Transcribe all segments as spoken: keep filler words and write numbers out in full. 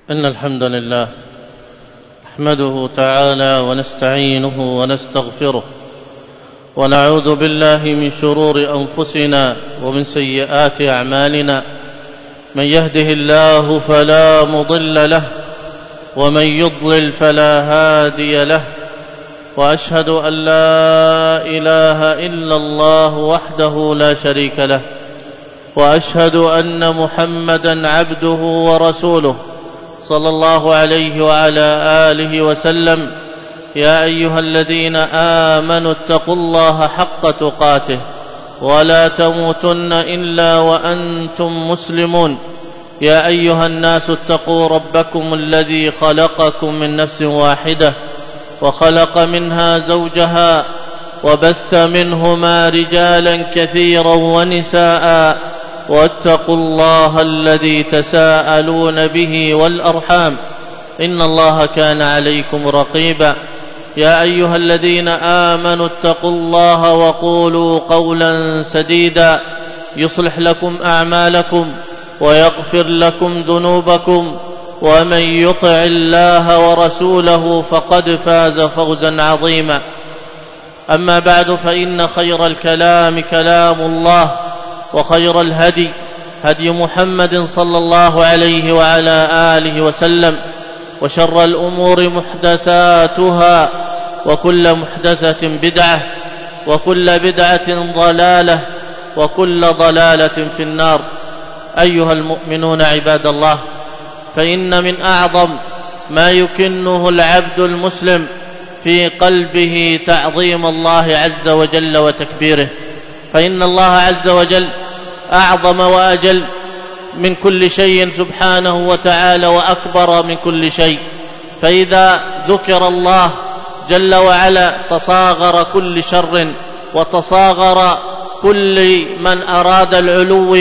إن الحمد لله نحمده تعالى ونستعينه ونستغفره ونعوذ بالله من شرور أنفسنا ومن سيئات أعمالنا. من يهده الله فلا مضل له ومن يضلل فلا هادي له، وأشهد أن لا إله إلا الله وحده لا شريك له، وأشهد أن محمدًا عبده ورسوله صلى الله عليه وعلى آله وسلم. يا أيها الذين آمنوا اتقوا الله حق تقاته ولا تموتن إلا وأنتم مسلمون. يا أيها الناس اتقوا ربكم الذي خلقكم من نفس واحدة وخلق منها زوجها وبث منهما رجالا كثيرا ونساء، واتقوا الله الذي تساءلون به والأرحام إن الله كان عليكم رقيبا. يا أيها الذين آمنوا اتقوا الله وقولوا قولا سديدا يصلح لكم أعمالكم ويغفر لكم ذنوبكم، ومن يطع الله ورسوله فقد فاز فوزا عظيما. أما بعد، فإن خير الكلام كلام الله، وخير الهدي هدي محمد صلى الله عليه وعلى آله وسلم، وشر الأمور محدثاتها، وكل محدثة بدعة، وكل بدعة ضلالة، وكل ضلالة في النار. أيها المؤمنون عباد الله، فإن من أعظم ما يكنه العبد المسلم في قلبه تعظيم الله عز وجل وتكبيره، فإن الله عز وجل أعظم وأجل من كل شيء سبحانه وتعالى، وأكبر من كل شيء. فإذا ذكر الله جل وعلا تصاغر كل شر، وتصاغر كل من أراد العلو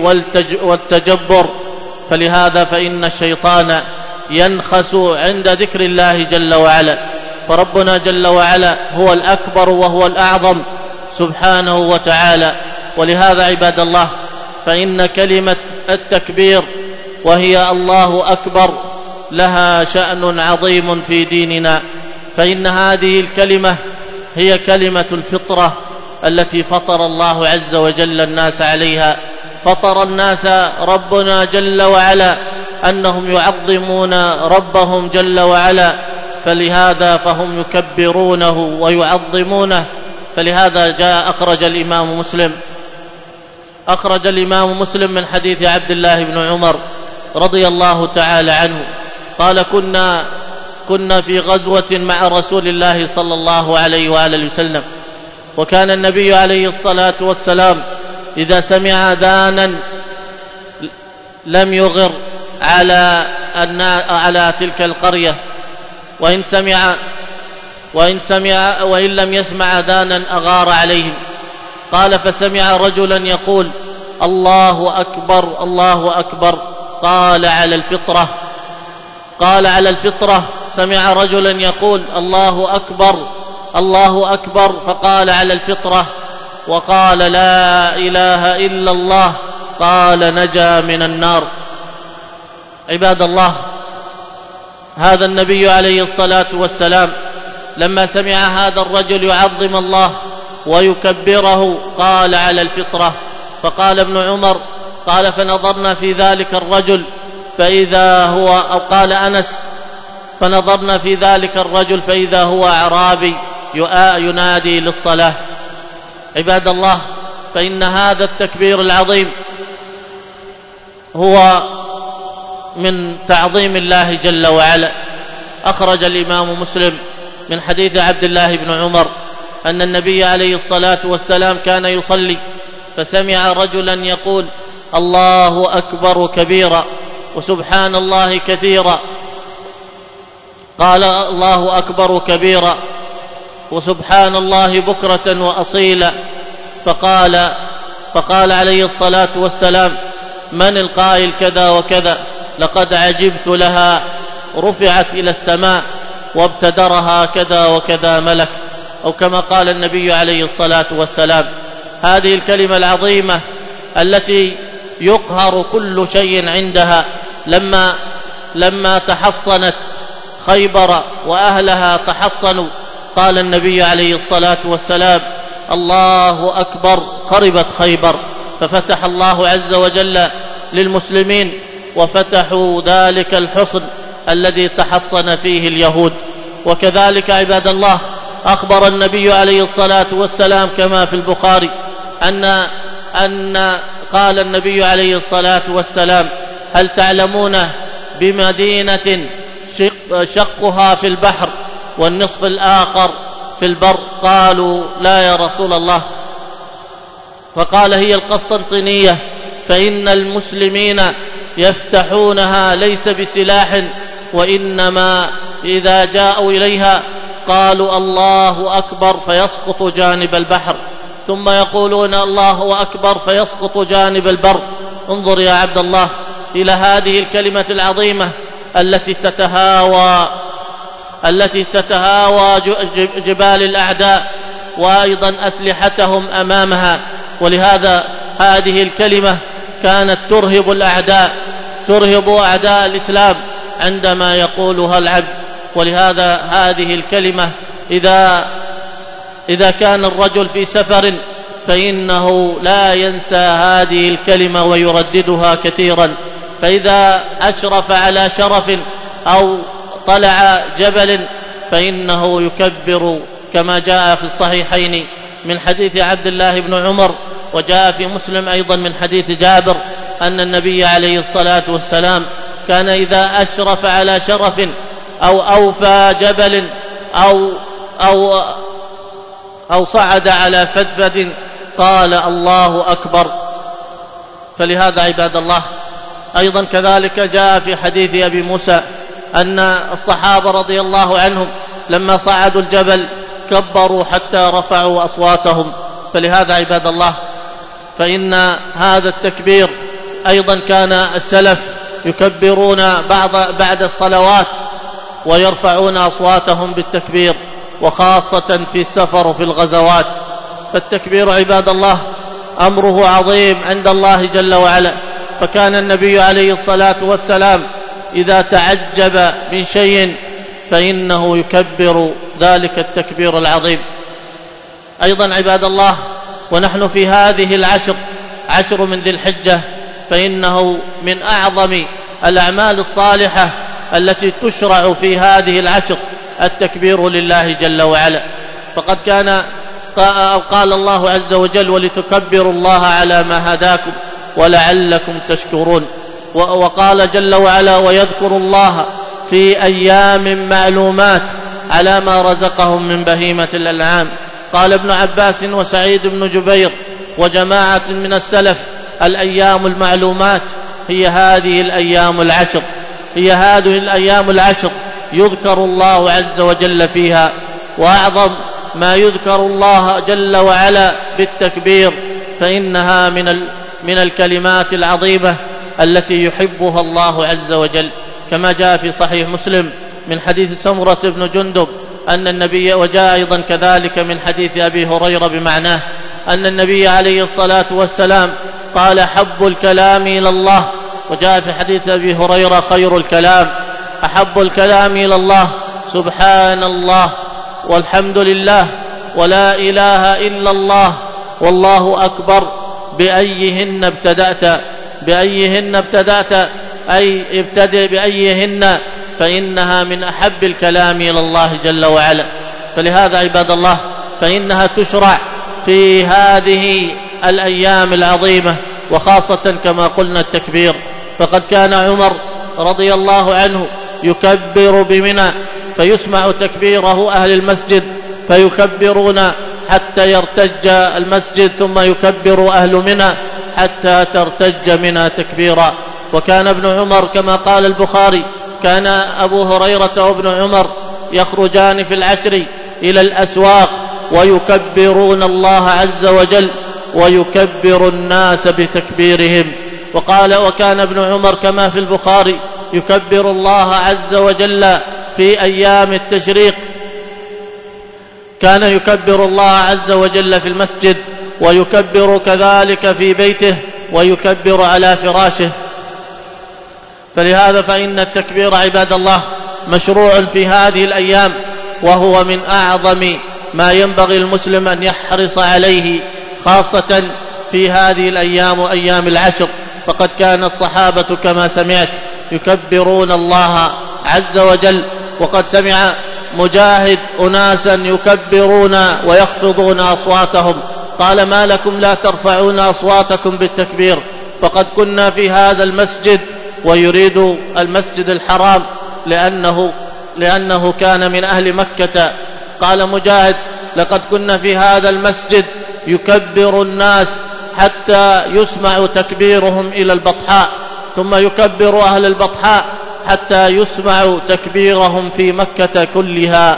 والتجبر. فلهذا فإن الشيطان ينخس عند ذكر الله جل وعلا، فربنا جل وعلا هو الأكبر وهو الأعظم سبحانه وتعالى. ولهذا عباد الله، فإن كلمة التكبير وهي الله أكبر لها شأن عظيم في ديننا، فإن هذه الكلمة هي كلمة الفطرة التي فطر الله عز وجل الناس عليها. فطر الناس ربنا جل وعلا أنهم يعظمون ربهم جل وعلا، فلهذا فهم يكبرونه ويعظمونه. فلهذا جاء أخرج الإمام مسلم أخرج الإمام مسلم من حديث عبد الله بن عمر رضي الله تعالى عنه قال: كنا كنا في غزوة مع رسول الله صلى الله عليه وآله وسلم، وكان النبي عليه الصلاة والسلام إذا سمع أذانا لم يغر على على تلك القرية، وإن سمع وإن سمع وإن لم يسمع أذانا أغار عليهم. قال: فسمع رجلا يقول: الله أكبر الله أكبر. قال: على الفطرة قال على الفطرة. سمع رجلا يقول: الله أكبر الله أكبر. فقال: على الفطرة. وقال: لا إله إلا الله. قال: نجا من النار. عباد الله، هذا النبي عليه الصلاة والسلام لما سمع هذا الرجل يعظم الله ويكبره قال: على الفطرة. فقال ابن عمر قال: فنظرنا في ذلك الرجل فإذا هو أو قال أنس فنظرنا في ذلك الرجل فإذا هو أعرابي ينادي للصلاة. عباد الله، فإن هذا التكبير العظيم هو من تعظيم الله جل وعلا. أخرج الإمام مسلم من حديث عبد الله بن عمر أن النبي عليه الصلاة والسلام كان يصلي فسمع رجلا يقول: الله أكبر كبيرا وسبحان الله كثيرا. قال: الله أكبر كبيرا وسبحان الله بكرة وأصيلا. فقال فقال عليه الصلاة والسلام: من القائل كذا وكذا؟ لقد عجبت لها، رفعت إلى السماء وابتدرها كذا وكذا ملك، أو كما قال النبي عليه الصلاة والسلام. هذه الكلمة العظيمة التي يقهر كل شيء عندها، لما لما تحصنت خيبر وأهلها تحصنوا، قال النبي عليه الصلاة والسلام: الله أكبر، خربت خيبر. ففتح الله عز وجل للمسلمين وفتحوا ذلك الحصن الذي تحصن فيه اليهود. وكذلك عباد الله أخبر النبي عليه الصلاة والسلام كما في البخاري أن أن قال النبي عليه الصلاة والسلام: هل تعلمون بمدينة شق شقها في البحر والنصف الآخر في البر؟ قالوا: لا يا رسول الله. فقال: هي القسطنطينية، فإن المسلمين يفتحونها ليس بسلاح، وإنما إذا جاءوا إليها قالوا: الله أكبر، فيسقط جانب البحر، ثم يقولون: الله أكبر، فيسقط جانب البر. انظر يا عبد الله إلى هذه الكلمة العظيمة التي تتهاوى التي تتهاوى جبال الأعداء وأيضا أسلحتهم أمامها. ولهذا هذه الكلمة كانت ترهب الأعداء، ترهب أعداء الإسلام عندما يقولها العبد. ولهذا هذه الكلمة إذا إذا كان الرجل في سفر فإنه لا ينسى هذه الكلمة ويرددها كثيرا. فإذا أشرف على شرف أو طلع جبل فإنه يكبر، كما جاء في الصحيحين من حديث عبد الله بن عمر، وجاء في مسلم أيضا من حديث جابر أن النبي عليه الصلاة والسلام كان إذا أشرف على شرف أو أوفى جبل أو أو أو صعد على فدفد قال: الله أكبر. فلهذا عباد الله أيضا كذلك جاء في حديث أبي موسى أن الصحابة رضي الله عنهم لما صعدوا الجبل كبروا حتى رفعوا أصواتهم. فلهذا عباد الله فإن هذا التكبير أيضا كان السلف يكبرون بعض بعد الصلوات ويرفعون أصواتهم بالتكبير، وخاصة في السفر وفي الغزوات. فالتكبير عباد الله أمره عظيم عند الله جل وعلا. فكان النبي عليه الصلاة والسلام إذا تعجب من شيء فإنه يكبر ذلك التكبير العظيم. أيضا عباد الله ونحن في هذه العشر عشر من ذي الحجة فإنه من أعظم الأعمال الصالحة التي تشرع في هذه العشر التكبير لله جل وعلا. فقد كان قال الله عز وجل: ولتكبروا الله على ما هداكم ولعلكم تشكرون. وقال جل وعلا: ويذكروا الله في أيام معلومات على ما رزقهم من بهيمة الأنعام. قال ابن عباس وسعيد بن جبير وجماعة من السلف: الأيام المعلومات هي هذه الأيام العشر، هي هذه الأيام العشر يذكر الله عز وجل فيها. وأعظم ما يذكر الله جل وعلا بالتكبير فإنها من من الكلمات العظيمة التي يحبها الله عز وجل، كما جاء في صحيح مسلم من حديث سمرة بن جندب أن النبي، وجاء أيضا كذلك من حديث أبي هريرة بمعناه، أن النبي عليه الصلاة والسلام قال: حب الكلام إلى الله. وجاء في حديث أبي هريرة: خير الكلام أحب الكلام إلى الله سبحان الله والحمد لله ولا إله إلا الله والله أكبر. بأيهن ابتدأت بأيهن ابتدأت أي ابتدأ بأيهن، فإنها من أحب الكلام إلى الله جل وعلا. فلهذا عباد الله فإنها تشرع في هذه الأيام العظيمة، وخاصة كما قلنا التكبير. فقد كان عمر رضي الله عنه يكبر بمنى فيسمع تكبيره أهل المسجد فيكبرون حتى يرتج المسجد، ثم يكبر أهل منى حتى ترتج منى تكبيرا. وكان ابن عمر كما قال البخاري: كان أبو هريرة وابن عمر يخرجان في العشر إلى الأسواق ويكبرون الله عز وجل ويكبر الناس بتكبيرهم. وقال: وكان ابن عمر كما في البخاري يكبر الله عز وجل في أيام التشريق، كان يكبر الله عز وجل في المسجد، ويكبر كذلك في بيته، ويكبر على فراشه. فلهذا فإن التكبير عباد الله مشروع في هذه الأيام، وهو من أعظم ما ينبغي المسلم أن يحرص عليه، خاصة في هذه الأيام وأيام العشر. فقد كان الصحابة كما سمعت يكبرون الله عز وجل، وقد سمع مجاهد أناسا يكبرون ويخفضون أصواتهم، قال: ما لكم لا ترفعون أصواتكم بالتكبير؟ فقد كنا في هذا المسجد، ويريد المسجد الحرام لأنه, لأنه كان من أهل مكة. قال مجاهد: لقد كنا في هذا المسجد يكبر الناس حتى يسمع تكبيرهم إلى البطحاء، ثم يكبر أهل البطحاء حتى يسمع تكبيرهم في مكة كلها.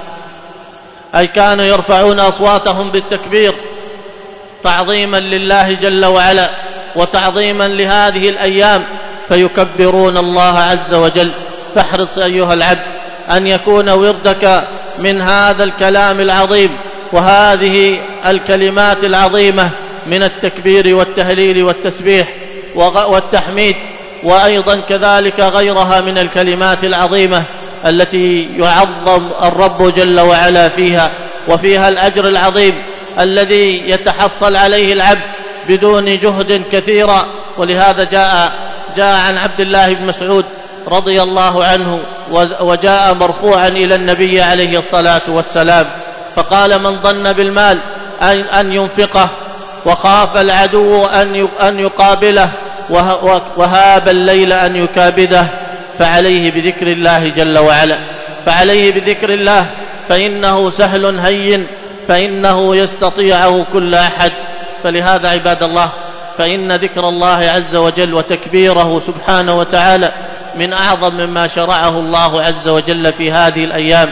أي كانوا يرفعون أصواتهم بالتكبير تعظيما لله جل وعلا وتعظيما لهذه الأيام، فيكبرون الله عز وجل. فاحرص أيها العبد أن يكون وردك من هذا الكلام العظيم وهذه الكلمات العظيمة من التكبير والتهليل والتسبيح والتحميد، وأيضا كذلك غيرها من الكلمات العظيمة التي يعظم الرب جل وعلا فيها، وفيها الأجر العظيم الذي يتحصل عليه العبد بدون جهد كثيرا. ولهذا جاء جاء عن عبد الله بن مسعود رضي الله عنه، وجاء مرفوعا إلى النبي عليه الصلاة والسلام، فقال: من ظن بالمال أن ينفقه وخاف العدو أن يقابله وهاب الليل أن يكابده فعليه بذكر الله جل وعلا، فعليه بذكر الله، فإنه سهل هين، فإنه يستطيعه كل أحد. فلهذا عباد الله فإن ذكر الله عز وجل وتكبيره سبحانه وتعالى من أعظم مما شرعه الله عز وجل في هذه الأيام.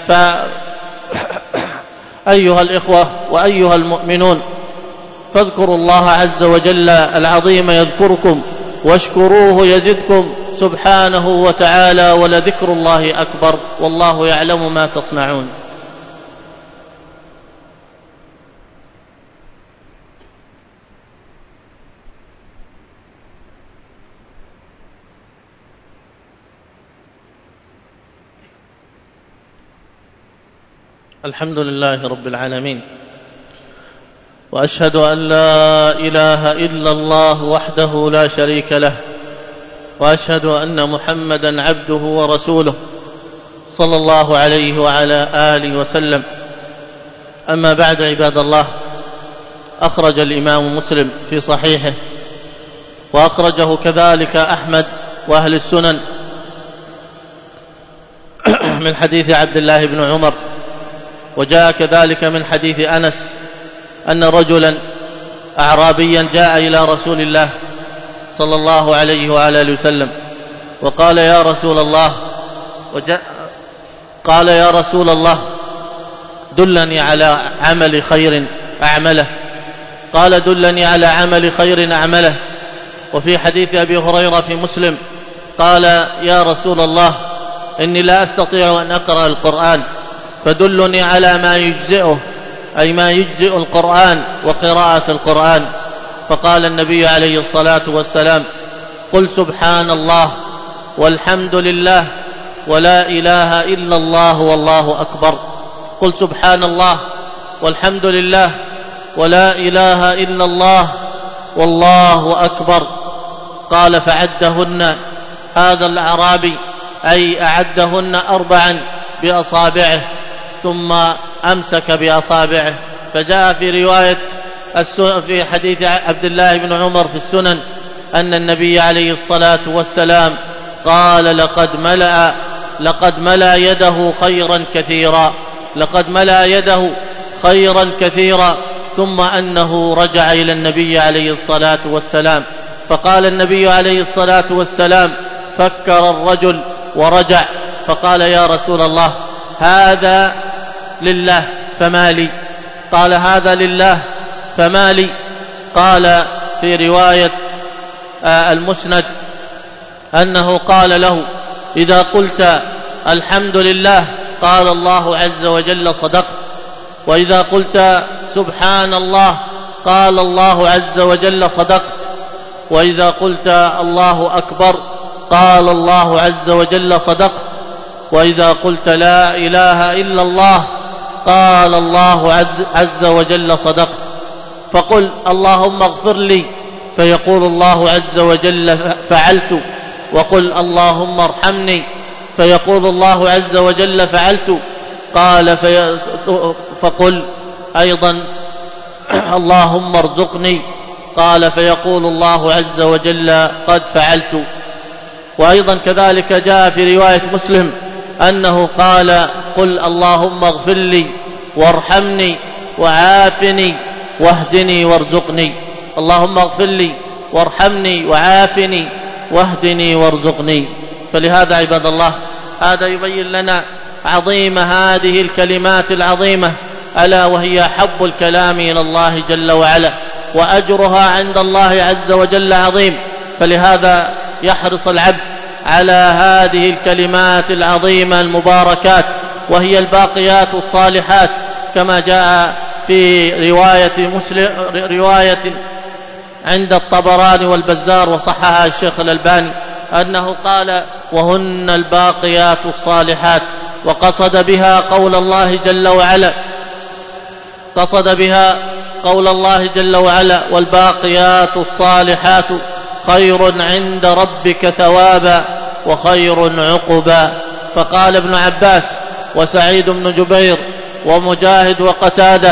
فأيها الإخوة وأيها المؤمنون، فاذكروا الله عز وجل العظيم يذكركم، واشكروه يزدكم سبحانه وتعالى، ولذكر الله أكبر، والله يعلم ما تصنعون. الحمد لله رب العالمين، وأشهد أن لا إله إلا الله وحده لا شريك له، وأشهد أن محمدا عبده ورسوله صلى الله عليه وعلى آله وسلم. أما بعد عباد الله، أخرج الإمام مسلم في صحيحه، وأخرجه كذلك أحمد وأهل السنن من حديث عبد الله بن عمر، وجاء كذلك من حديث أنس أن رجلا أعرابيا جاء إلى رسول الله صلى الله عليه وعلى آله وسلم وقال: يا رسول الله وجاء قال يا رسول الله دلني على عمل خير أعمله. قال: دلني على عمل خير أعمله. وفي حديث أبي هريرة في مسلم قال: يا رسول الله إني لا أستطيع أن أقرأ القرآن، فدلني على ما يجزئه، أي ما يجزئ القرآن وقراءة القرآن. فقال النبي عليه الصلاة والسلام: قل سبحان الله والحمد لله ولا إله إلا الله والله أكبر. قل سبحان الله والحمد لله ولا إله إلا الله والله أكبر. قال: فعدهن هذا الأعرابي، أي أعدهن أربعا بأصابعه، ثم أمسك بأصابعه. فجاء في رواية في حديث عبد الله بن عمر في السنن أن النبي عليه الصلاة والسلام قال: لقد ملأ لقد ملأ يده خيرا كثيرا، لقد ملأ يده خيرا كثيرا. ثم أنه رجع إلى النبي عليه الصلاة والسلام، فقال النبي عليه الصلاة والسلام: فكر الرجل ورجع، فقال: يا رسول الله هذا لله فما لي؟ قال: هذا لله فما لي؟ قال في رواية المسند أنه قال له: إذا قلت الحمد لله قال الله عز وجل صدقت، وإذا قلت سبحان الله قال الله عز وجل صدقت، وإذا قلت الله أكبر قال الله عز وجل صدقت. وإذا قلت لا إله إلا الله قال الله عز وجل صدقت. فقل اللهم اغفر لي فيقول الله عز وجل فعلت. وقل اللهم ارحمني فيقول الله عز وجل فعلت. قال في فقل أيضا اللهم ارزقني قال فيقول الله عز وجل قد فعلت. وأيضا كذلك جاء في رواية مسلم أنه قال قل اللهم اغفر لي وارحمني وعافني واهدني وارزقني. اللهم اغفر لي وارحمني وعافني واهدني وارزقني. فلهذا عباد الله هذا يبين لنا عظيم هذه الكلمات العظيمة، ألا وهي حب الكلام إلى الله جل وعلا، وأجرها عند الله عز وجل عظيم. فلهذا يحرص العبد على هذه الكلمات العظيمة المباركات، وهي الباقيات الصالحات، كما جاء في رواية مسلم رواية عند الطبراني والبزار وصححها الشيخ الألباني أنه قال وهن الباقيات الصالحات، وقصد بها قول الله جل وعلا قصد بها قول الله جل وعلا والباقيات الصالحات خير عند ربك ثوابا وخير عقبا. فقال ابن عباس وسعيد بن جبير ومجاهد وقتاده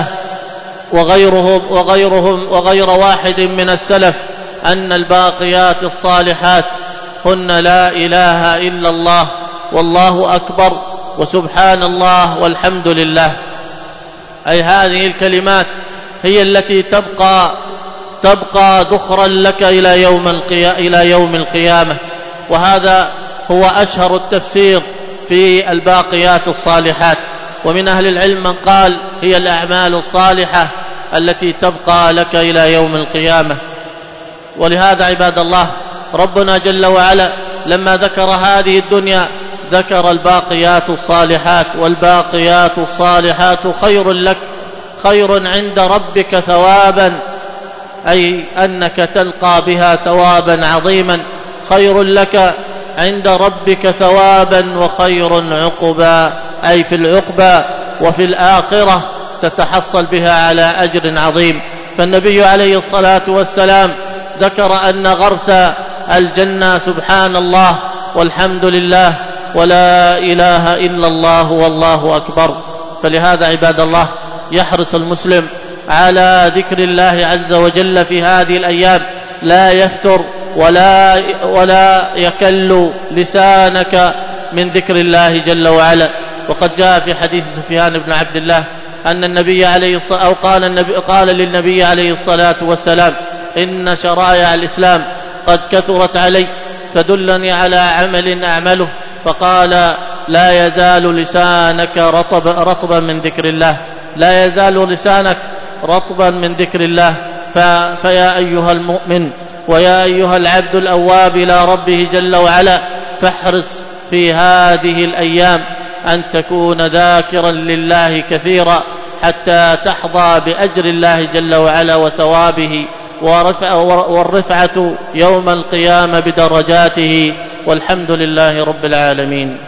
وغيرهم وغيرهم وغير واحد من السلف أن الباقيات الصالحات هن لا إله إلا الله والله أكبر وسبحان الله والحمد لله. أي هذه الكلمات هي التي تبقى تبقى ذخرا لك إلى يوم القيامة إلى يوم القيامة. وهذا هو أشهر التفسير في الباقيات الصالحات. ومن أهل العلم من قال هي الأعمال الصالحة التي تبقى لك إلى يوم القيامة. ولهذا عباد الله ربنا جل وعلا لما ذكر هذه الدنيا ذكر الباقيات الصالحات، والباقيات الصالحات خير لك خير عند ربك ثوابا، أي أنك تلقى بها ثوابا عظيما، خير لك عند ربك ثوابا وخير عقبا، أي في العقبى وفي الآخرة تتحصل بها على أجر عظيم. فالنبي عليه الصلاة والسلام ذكر أن غرس الجنة سبحان الله والحمد لله ولا إله إلا الله والله أكبر. فلهذا عباد الله يحرص المسلم على ذكر الله عز وجل في هذه الأيام، لا يفتر ولا, ولا يكل لسانك من ذكر الله جل وعلا. وقد جاء في حديث سفيان بن عبد الله أن النبي عليه الصلاة أو قال, النبي قال للنبي عليه الصلاة والسلام إن شرائع الإسلام قد كثرت علي فدلني على عمل أعمله، فقال لا يزال لسانك رطب رطبا من ذكر الله، لا يزال لسانك رطبا من ذكر الله. فيا أيها المؤمن ويا أيها العبد الأواب إلى ربه جل وعلا فاحرص في هذه الأيام أن تكون ذاكرا لله كثيرا حتى تحظى بأجر الله جل وعلا وثوابه والرفعة يوم القيامة بدرجاته. والحمد لله رب العالمين.